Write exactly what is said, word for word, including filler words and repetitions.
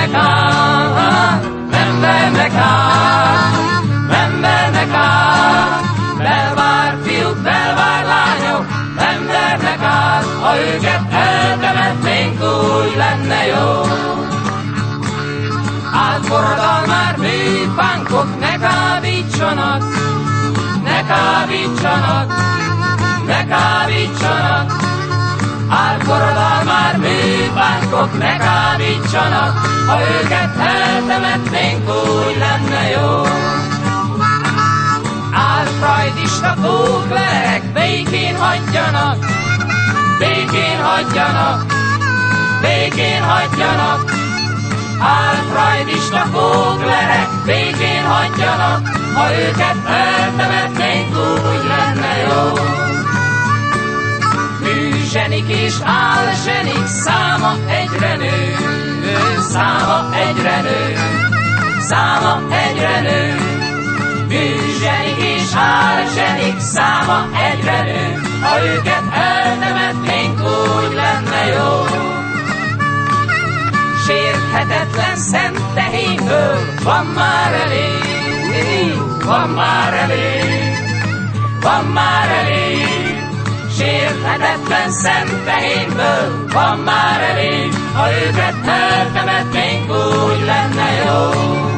vernek át, nem vernek át, nem vernek át. Belvár fiúk, belvár lányok, nem vernek át, ha őket eltemetnénk, úgy lenne jó. Álforradalmár műpánkok, ne kábítsanak, ne kábítsanak, ne kábítsanak. Álforradalmár műpánkok, ne kábítsanak, ha őket eltemetnénk, úgy lenne jó. Álfrajdista fóklerek, békén hagyjanak, békén hagyjanak, békén hagyjanak. Álfrajdista fóklerek, békén hagyjanak, ha őket eltemetnénk, úgy lenne jó. Műzsenik és álzsenik száma egyre nő, száma egyre nő, száma egyre nő. Műzsenik és álzsenik száma egyre nő, ha őket eltemetnénk, úgy lenne jó. Sérthetetlen szent tehénből van már elég, van már elég, van már elég. Sérthetetlen szent tehénből van már elég, ha őket eltemetnénk, úgy lenne jó.